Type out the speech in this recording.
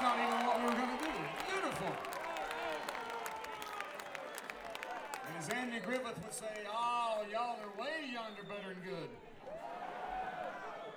That's not even what we were going to do. Beautiful. And as Andy Griffith would say, oh, y'all are way yonder better than good.